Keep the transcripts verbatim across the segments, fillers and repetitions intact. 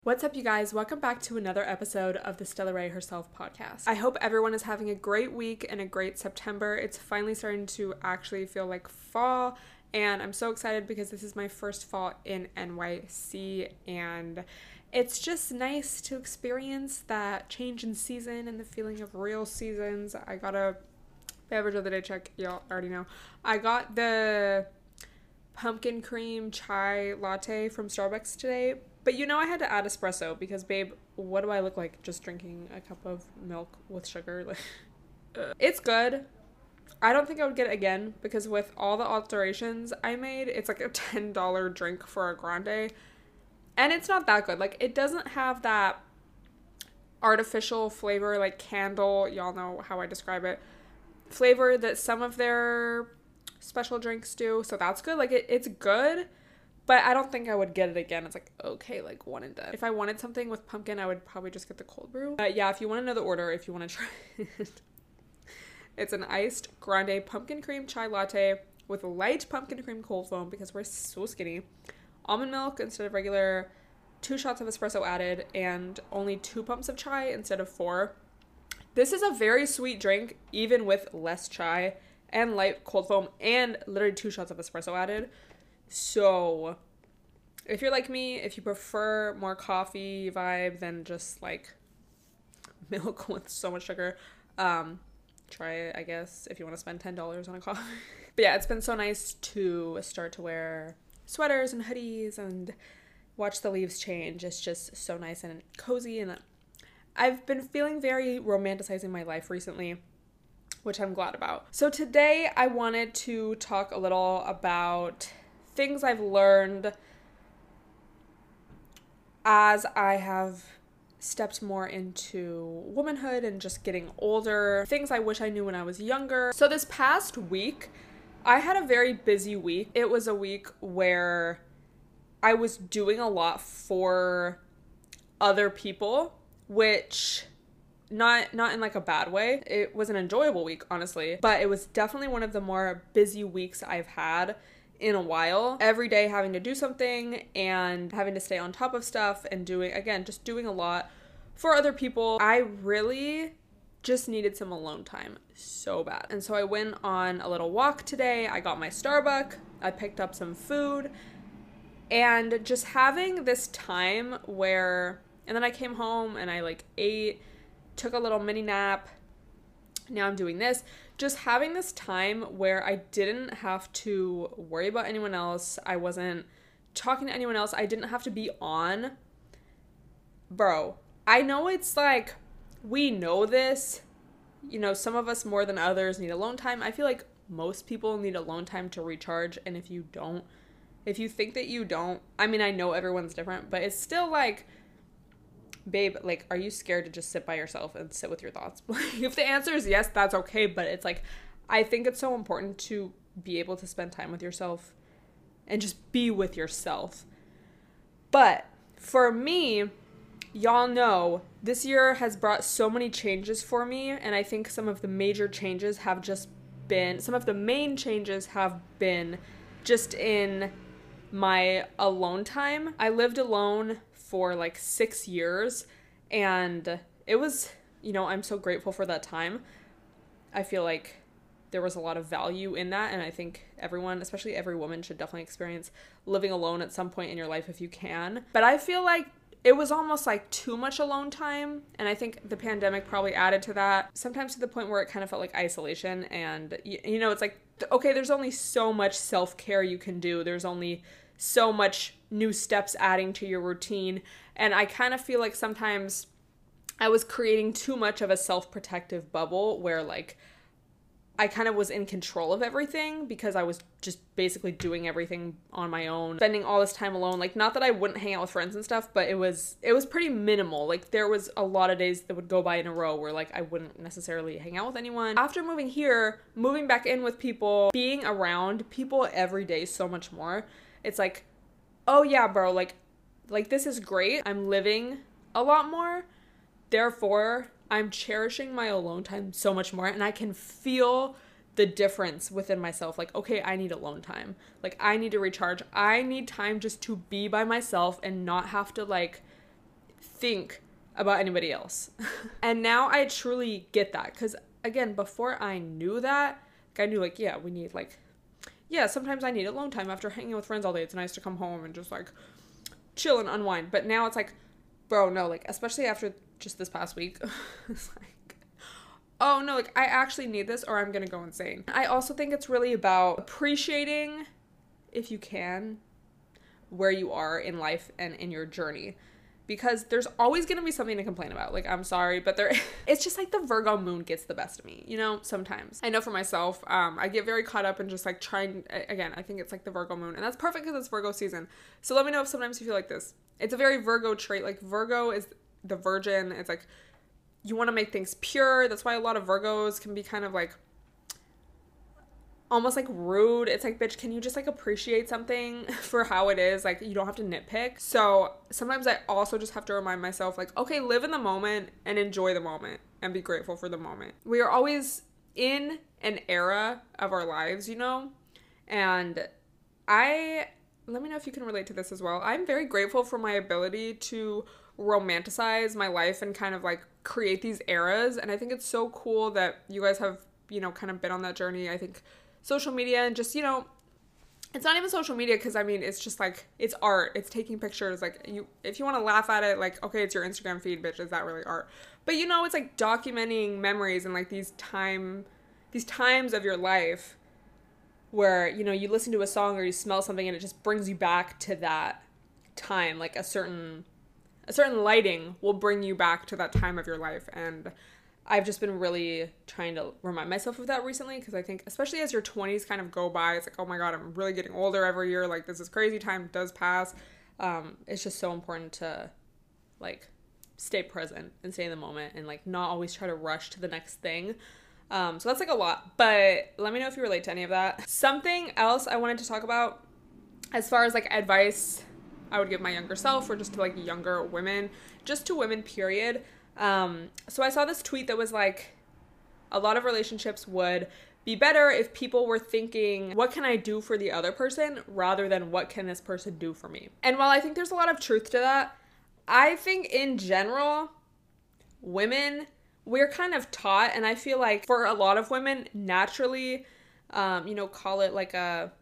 What's up, you guys? Welcome back to another episode of the Stella Rae Herself podcast. I hope everyone is having a great week and a great September. It's finally starting to actually feel like fall, and I'm so excited because this is my first fall in N Y C, and it's just nice to experience that change in season and the feeling of real seasons. I got a beverage of the day check, y'all already know. I got the pumpkin cream chai latte from Starbucks today. But you know I had to add espresso because, babe, what do I look like just drinking a cup of milk with sugar? Like, it's good. I don't think I would get it again because with all the alterations I made, it's like a ten dollars drink for a grande. And it's not that good. Like, it doesn't have that artificial flavor, like candle, y'all know how I describe it, flavor that some of their special drinks do. So that's good. Like, it, it's good. But I don't think I would get it again. It's like, okay, like one and done. If I wanted something with pumpkin, I would probably just get the cold brew. But yeah, if you want to know the order, if you want to try it, it's an iced grande pumpkin cream chai latte with light pumpkin cream cold foam because we're so skinny. Almond milk instead of regular, two shots of espresso added, and only two pumps of chai instead of four. This is a very sweet drink, even with less chai and light cold foam and literally two shots of espresso added. So, if you're like me, if you prefer more coffee vibe than just like milk with so much sugar, um, try it, I guess, if you want to spend ten dollars on a coffee. But yeah, it's been so nice to start to wear sweaters and hoodies and watch the leaves change. It's just so nice and cozy, and I've been feeling very romanticizing my life recently, which I'm glad about. So today I wanted to talk a little about things I've learned as I have stepped more into womanhood and just getting older, things I wish I knew when I was younger. So this past week, I had a very busy week. It was a week where I was doing a lot for other people, which not not in like a bad way. It was an enjoyable week, honestly, but it was definitely one of the more busy weeks I've had in a while. Every day having to do something and having to stay on top of stuff and doing, again, just doing a lot for other people. I really just needed some alone time so bad. And so I went on a little walk today. I got my Starbucks. I picked up some food. And just having this time where, and then I came home and I like ate, took a little mini nap. Now I'm doing this. Just having this time where I didn't have to worry about anyone else. I wasn't talking to anyone else. I didn't have to be on. Bro, I know it's like, we know this. You know, some of us more than others need alone time. I feel like most people need alone time to recharge. And if you don't, if you think that you don't, I mean, I know everyone's different, but it's still like, babe, like, are you scared to just sit by yourself and sit with your thoughts? If the answer is yes, that's okay. But it's like, I think it's so important to be able to spend time with yourself and just be with yourself. But for me, y'all know this year has brought so many changes for me. And I think some of the major changes have just been, some of the main changes have been just in my alone time. I lived alone for like six years and it was, you know, I'm so grateful for that time. I feel like there was a lot of value in that, and I think everyone, especially every woman, should definitely experience living alone at some point in your life if you can. But I feel like it was almost like too much alone time, and I think the pandemic probably added to that, sometimes to the point where it kind of felt like isolation. And you, you know, it's like, okay, there's only so much self-care you can do. There's only so much new steps adding to your routine. And I kind of feel like sometimes I was creating too much of a self-protective bubble where like I kind of was in control of everything because I was just basically doing everything on my own, spending all this time alone. Like, not that I wouldn't hang out with friends and stuff, but it was it was pretty minimal. Like, there was a lot of days that would go by in a row where like I wouldn't necessarily hang out with anyone. After moving here, moving back in with people, being around people every day so much more, it's like, oh yeah, bro, like, like this is great. I'm living a lot more. Therefore, I'm cherishing my alone time so much more, and I can feel the difference within myself. Like, okay, I need alone time. Like, I need to recharge. I need time just to be by myself and not have to like think about anybody else. And now I truly get that. Because again, before I knew that, like, I knew like, yeah, we need like, yeah, sometimes I need alone time after hanging with friends all day. It's nice to come home and just like chill and unwind. But now it's like, bro, no, like, especially after just this past week, it's like, oh no, like I actually need this or I'm gonna go insane. I also think it's really about appreciating, if you can, where you are in life and in your journey. Because there's always going to be something to complain about. Like, I'm sorry, but there, it's just like the Virgo moon gets the best of me, you know, sometimes. I know for myself, um, I get very caught up in just like trying, again, I think it's like the Virgo moon. And that's perfect because it's Virgo season. So let me know if sometimes you feel like this. It's a very Virgo trait. Like, Virgo is the virgin. It's like, you want to make things pure. That's why a lot of Virgos can be kind of like, almost like rude. It's like, bitch, can you just like appreciate something for how it is? Like, you don't have to nitpick. So sometimes I also just have to remind myself like, okay, live in the moment and enjoy the moment and be grateful for the moment. We are always in an era of our lives, you know? And I, let me know if you can relate to this as well. I'm very grateful for my ability to romanticize my life and kind of like create these eras. And I think it's so cool that you guys have, you know, kind of been on that journey. I think social media and just, you know, it's not even social media because I mean it's just like, it's art, it's taking pictures. Like, you, if you want to laugh at it, like, okay, it's your Instagram feed, bitch, is that really art? But you know, it's like documenting memories and like these time these times of your life where, you know, you listen to a song or you smell something and it just brings you back to that time. Like a certain a certain lighting will bring you back to that time of your life. And I've just been really trying to remind myself of that recently because I think especially as your twenties kind of go by, it's like, oh my God, I'm really getting older every year. Like, this is crazy. Time does pass. Um, it's just so important to like stay present and stay in the moment and like not always try to rush to the next thing. Um, so that's like a lot, but let me know if you relate to any of that. Something else I wanted to talk about as far as like advice I would give my younger self or just to like younger women, just to women, period. Um, so I saw this tweet that was like, a lot of relationships would be better if people were thinking, what can I do for the other person rather than what can this person do for me? And while I think there's a lot of truth to that, I think in general, women, we're kind of taught, and I feel like for a lot of women, naturally, um, you know, call it like a,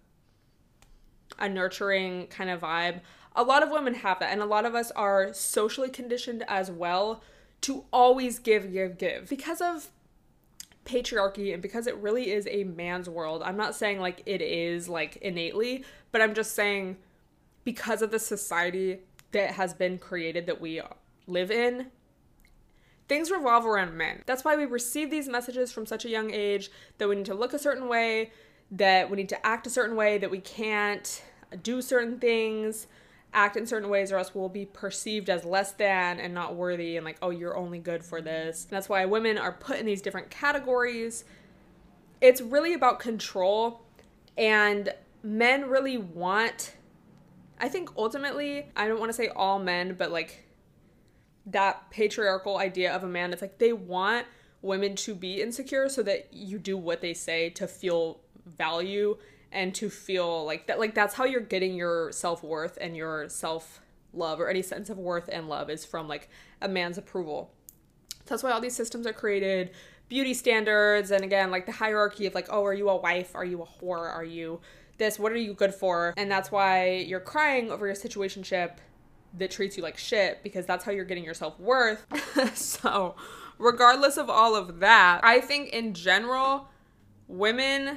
a nurturing kind of vibe. A lot of women have that, and a lot of us are socially conditioned as well to always give, give, give. Because of patriarchy and because it really is a man's world, I'm not saying like it is like innately, but I'm just saying because of the society that has been created that we live in, things revolve around men. That's why we receive these messages from such a young age that we need to look a certain way, that we need to act a certain way, that we can't do certain things, act in certain ways, or else we'll be perceived as less than and not worthy and like, oh, you're only good for this. And that's why women are put in these different categories. It's really about control, and men really want, I think ultimately, I don't want to say all men, but like that patriarchal idea of a man, it's like they want women to be insecure so that you do what they say to feel value and to feel like that, like that's how you're getting your self-worth and your self-love or any sense of worth and love is from like a man's approval. So that's why all these systems are created, beauty standards, and again, like the hierarchy of like, oh, are you a wife? Are you a whore? Are you this? What are you good for? And that's why you're crying over your situationship that treats you like shit, because that's how you're getting your self-worth. So regardless of all of that, I think in general, women,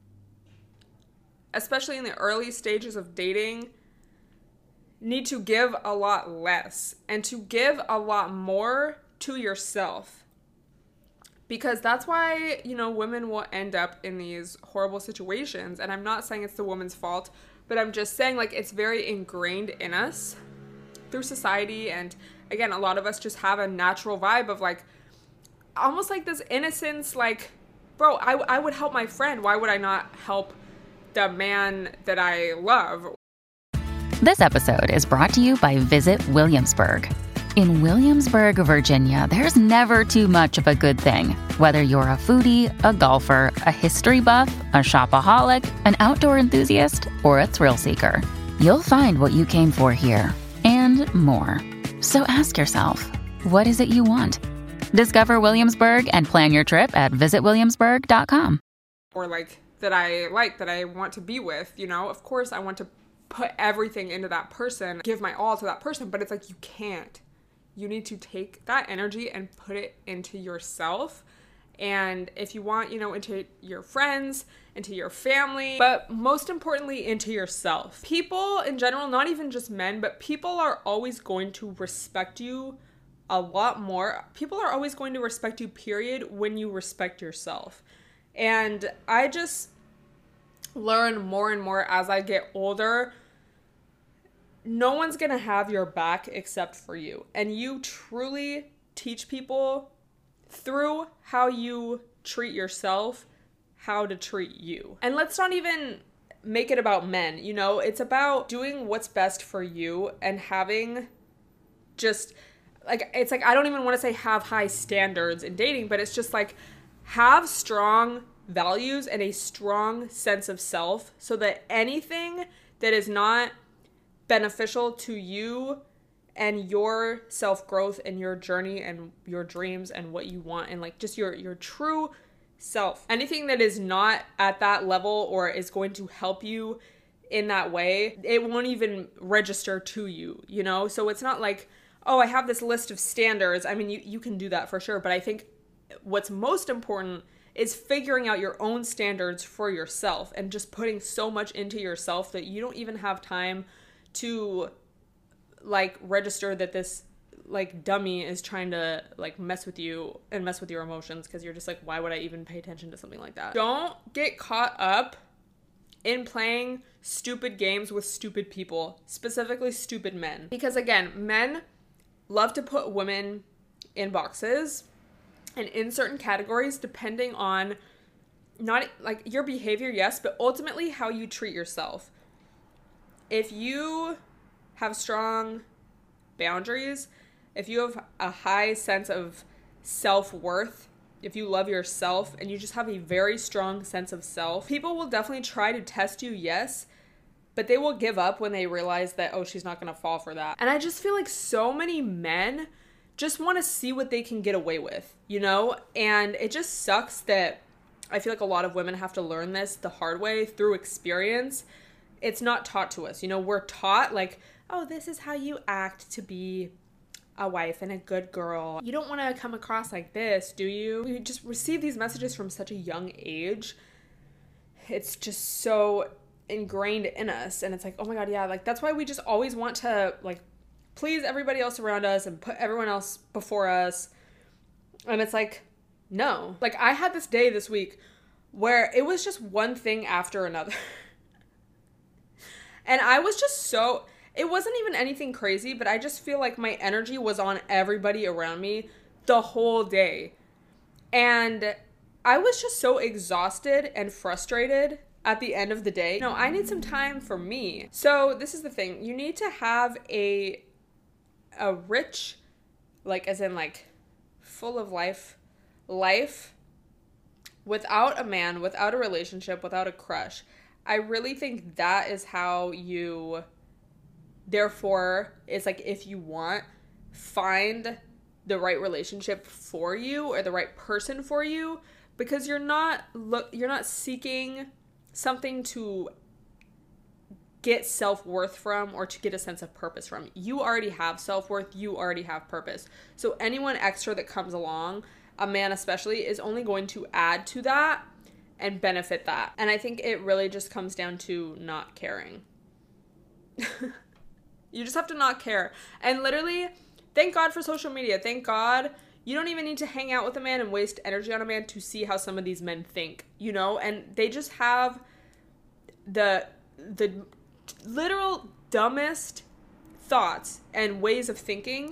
especially in the early stages of dating, need to give a lot less and to give a lot more to yourself. Because that's why, you know, women will end up in these horrible situations. And I'm not saying it's the woman's fault, but I'm just saying like it's very ingrained in us through society. And again, a lot of us just have a natural vibe of like, almost like this innocence, like, bro, I, I would help my friend. Why would I not help the man that I love? This episode is brought to you by Visit Williamsburg. In Williamsburg, Virginia, there's never too much of a good thing. Whether you're a foodie, a golfer, a history buff, a shopaholic, an outdoor enthusiast, or a thrill seeker, you'll find what you came for here and more. So ask yourself, what is it you want? Discover Williamsburg and plan your trip at visit williamsburg dot com. Or like that I like, that I want to be with, you know, of course I want to put everything into that person, give my all to that person, but it's like you can't. You need to take that energy and put it into yourself. And if you want, you know, into your friends, into your family, but most importantly, into yourself. People in general, not even just men, but people are always going to respect you a lot more. People are always going to respect you, period, when you respect yourself. And I just learn more and more as I get older. No one's going to have your back except for you. And you truly teach people through how you treat yourself, how to treat you. And let's not even make it about men, you know? It's about doing what's best for you and having just, like, it's like, I don't even want to say have high standards in dating, but it's just like, have strong values and a strong sense of self so that anything that is not beneficial to you and your self-growth and your journey and your dreams and what you want and like just your your true self. Anything that is not at that level or is going to help you in that way, it won't even register to you, you know? So it's not like, oh, I have this list of standards. I mean, you, you can do that for sure, but I think what's most important is figuring out your own standards for yourself and just putting so much into yourself that you don't even have time to like register that this like dummy is trying to like mess with you and mess with your emotions, because you're just like, why would I even pay attention to something like that? Don't get caught up in playing stupid games with stupid people, specifically stupid men. Because again, men love to put women in boxes and in certain categories depending on not like your behavior, yes, but ultimately how you treat yourself. If you have strong boundaries, if you have a high sense of self-worth, if you love yourself and you just have a very strong sense of self, people will definitely try to test you, yes, but they will give up when they realize that, oh, she's not going to fall for that. And I just feel like so many men just want to see what they can get away with, you know? And it just sucks that I feel like a lot of women have to learn this the hard way through experience. It's not taught to us, you know? We're taught like, oh, this is how you act to be a wife and a good girl. You don't want to come across like this, do you? We just receive these messages from such a young age. It's just so ingrained in us. And it's like, oh my God, yeah. Like, that's why we just always want to, like, please everybody else around us and put everyone else before us. And it's like, no. Like, I had this day this week where it was just one thing after another. And I was just so... It wasn't even anything crazy, but I just feel like my energy was on everybody around me the whole day. And I was just so exhausted and frustrated at the end of the day. No, I need some time for me. So this is the thing. You need to have a a rich, like as in like full of life, life without a man, without a relationship, without a crush. I really think that is how you... Therefore, it's like if you want, find the right relationship for you or the right person for you, because you're not look you're not seeking something to get self-worth from or to get a sense of purpose from. You already have self-worth, you already have purpose. So anyone extra that comes along, a man especially, is only going to add to that and benefit that. And I think it really just comes down to not caring. You just have to not care. And literally, thank God for social media. Thank God you don't even need to hang out with a man and waste energy on a man to see how some of these men think, you know? And they just have the the literal dumbest thoughts and ways of thinking.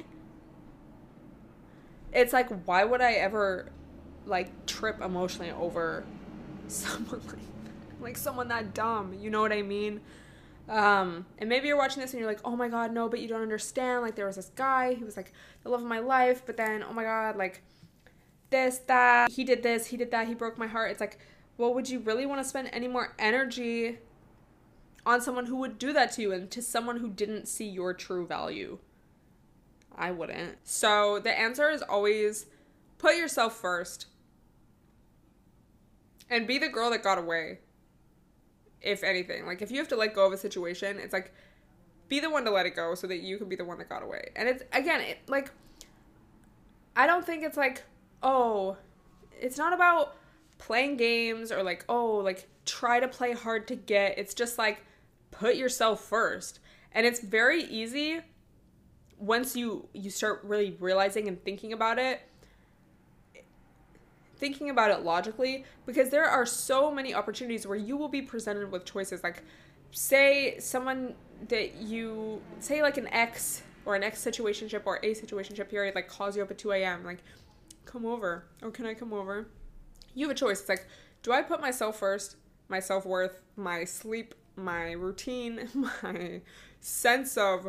It's like, why would I ever, like, trip emotionally over someone like, like someone that dumb? You know what I mean? Um, and maybe you're watching this and you're like, oh my God, no, but you don't understand. Like, there was this guy, he was like the love of my life, but then, oh my God, like this, that, he did this, he did that, he broke my heart. It's like, well, would you really want to spend any more energy on someone who would do that to you and to someone who didn't see your true value? I wouldn't. So the answer is always put yourself first and be the girl that got away. If anything, like if you have to let go of a situation, it's like be the one to let it go so that you can be the one that got away. And it's, again, it like, I don't think it's like, oh, it's not about playing games or like, oh, like try to play hard to get. It's just like put yourself first. And it's very easy once you you start really realizing and thinking about it, thinking about it logically, because there are so many opportunities where you will be presented with choices. Like, say someone that you, say like an ex or an ex situationship or a situationship period, like calls you up at two a.m. like, come over, or can I come over? You have a choice. It's like, do I put myself first, my self-worth, my sleep, my routine, my sense of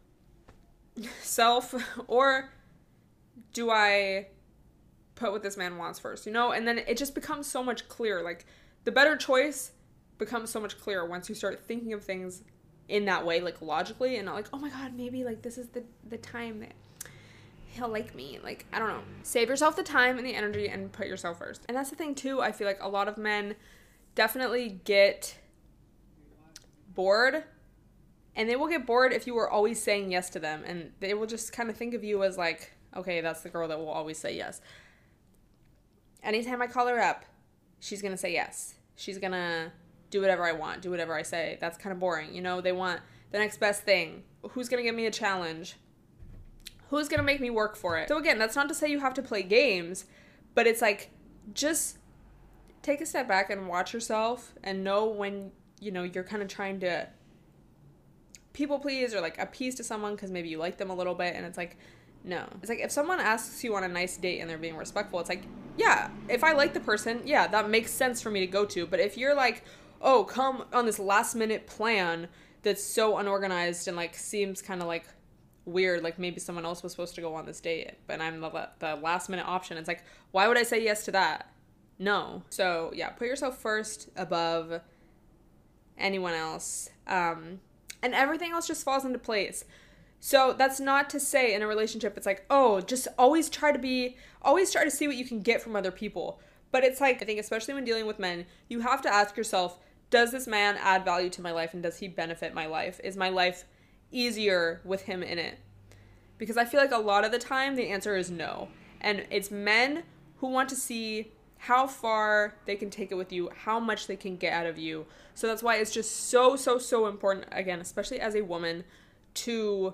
self, or do I put what this man wants first, you know? And then it just becomes so much clearer. Like, the better choice becomes so much clearer once you start thinking of things in that way, like logically, and not like, oh my god, maybe like this is the the time that he'll like me. Like, I don't know. Save yourself the time and the energy and put yourself first. And that's the thing too, I feel like a lot of men definitely get bored, and they will get bored if you were always saying yes to them, and they will just kind of think of you as like, okay, that's the girl that will always say yes. Anytime I call her up, she's gonna say yes. She's gonna do whatever I want, do whatever I say. That's kind of boring, you know? They want the next best thing. Who's gonna give me a challenge? Who's gonna make me work for it? So again, that's not to say you have to play games, but it's like, just take a step back and watch yourself and know when, you know, you're kind of trying to people please or like appease to someone because maybe you like them a little bit, and it's like, no. It's like, if someone asks you on a nice date and they're being respectful, it's like, yeah, if I like the person, yeah, that makes sense for me to go to. But if you're like, oh, come on this last minute plan that's so unorganized and like seems kind of like weird, like maybe someone else was supposed to go on this date, but I'm the, the last minute option, it's like, why would I say yes to that? No. So yeah, put yourself first above anyone else, um, and everything else just falls into place. So that's not to say in a relationship it's like, oh, just always try to be, always try to see what you can get from other people. But it's like, I think especially when dealing with men, you have to ask yourself, does this man add value to my life, and does he benefit my life? Is my life easier with him in it? Because I feel like a lot of the time the answer is no. And it's men who want to see how far they can take it with you, how much they can get out of you. So that's why it's just so, so, so important, again, especially as a woman, to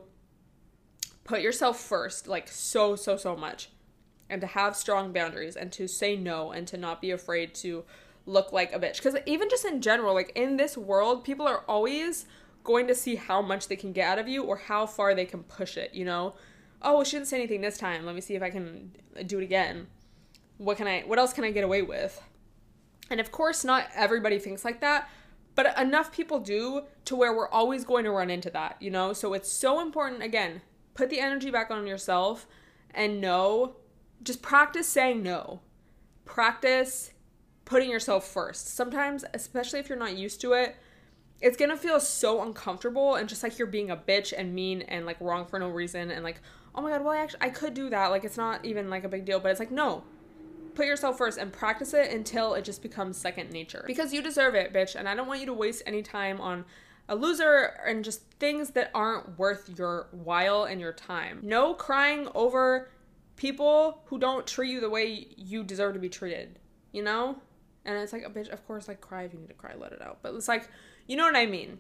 put yourself first, like so, so, so much. And to have strong boundaries, and to say no, and to not be afraid to look like a bitch. Because even just in general, like in this world, people are always going to see how much they can get out of you or how far they can push it, you know? Oh, she didn't say anything this time. Let me see if I can do it again. What can I, what else can I get away with? And of course, not everybody thinks like that, but enough people do to where we're always going to run into that, you know? So it's so important, again, put the energy back on yourself and know, just practice saying no. Practice putting yourself first. Sometimes, especially if you're not used to it, it's gonna feel so uncomfortable and just like you're being a bitch and mean and like wrong for no reason and like, oh my god, well I actually I could do that, like it's not even like a big deal. But it's like, no, put yourself first and practice it until it just becomes second nature, because you deserve it, bitch. And I don't want you to waste any time on a loser and just things that aren't worth your while and your time. No crying over people who don't treat you the way you deserve to be treated, you know? And it's like, a bitch, of course, like, cry if you need to cry, let it out. But it's like, you know what I mean?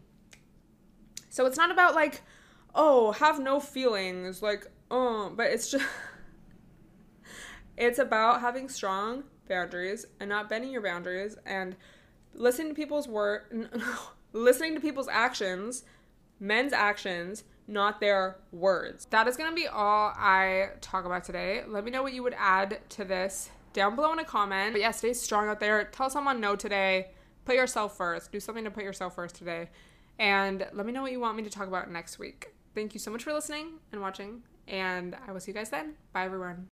So it's not about, like, oh, have no feelings, like, oh, but it's just, it's about having strong boundaries and not bending your boundaries and listening to people's word, listening to people's actions, men's actions, not their words. That is going to be all I talk about today. Let me know what you would add to this down below in a comment. But yeah, stay strong out there. Tell someone no today. Put yourself first. Do something to put yourself first today. And let me know what you want me to talk about next week. Thank you so much for listening and watching, and I will see you guys then. Bye, everyone.